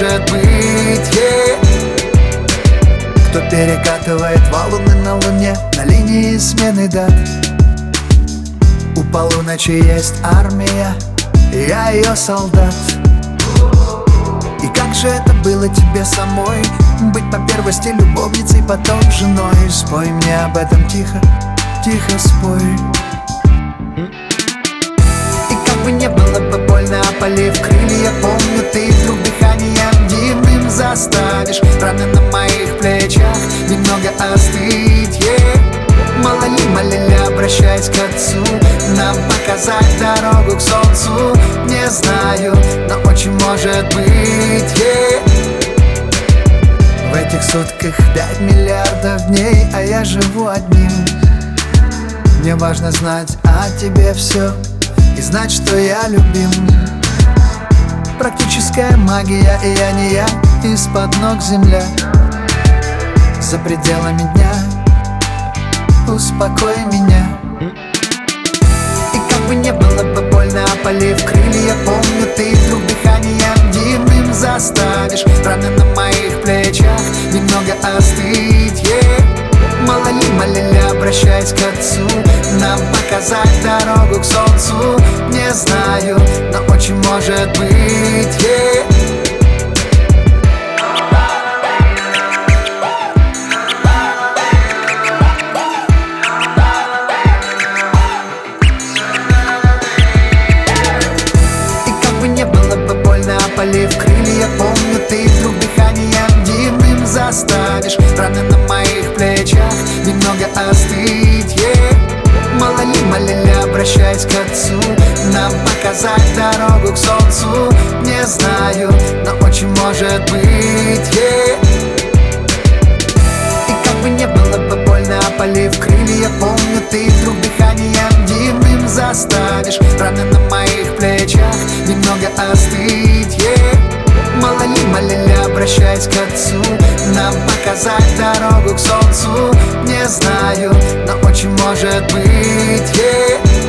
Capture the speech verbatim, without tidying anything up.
может быть, yeah. Кто перекатывает валуны на луне на линии смены дат? У полуночи есть армия, я ее солдат. И как же это было тебе самой быть по первости любовницей, потом женой? Спой мне об этом тихо, тихо спой. И как бы не было бы больно, опалив крылья, помню, ты вдруг дыханием дивным заставишь раны на моих плечах немного остыть, yeah. Мало ли, молили, обращаясь к отцу, нам показать дорогу к солнцу. Не знаю, но очень может быть, yeah. В этих сутках пять миллиардов дней, а я живу одним. Мне важно знать о тебе все и знать, что я любим. Практическая магия, и я не я, из-под ног земля. За пределами дня успокой меня. И как бы не было бы больно, опалив крылья, помню, ты вдруг дыханием дивным заставишь раны на моих плечах немного остыть, yeah. Мало ли, молили, обращаясь к отцу, нам показать дорогу к солнцу. Не знаю, но очень может быть, yeah. Опалив крылья, помню, ты вдруг дыханием дивным заставишь раны на моих плечах немного остыть, yeah. Мало ли, молили, обращаясь к отцу, нам показать дорогу к солнцу. Не знаю, но очень может быть, yeah. И как бы не было бы больно, опалив крылья, помню, ты вдруг дыханием дивным заставишь раны на моих плечах немного остыть, yeah. Мало ли, молили, обращаясь к отцу, нам показать дорогу к солнцу. Не знаю, но очень может быть, yeah.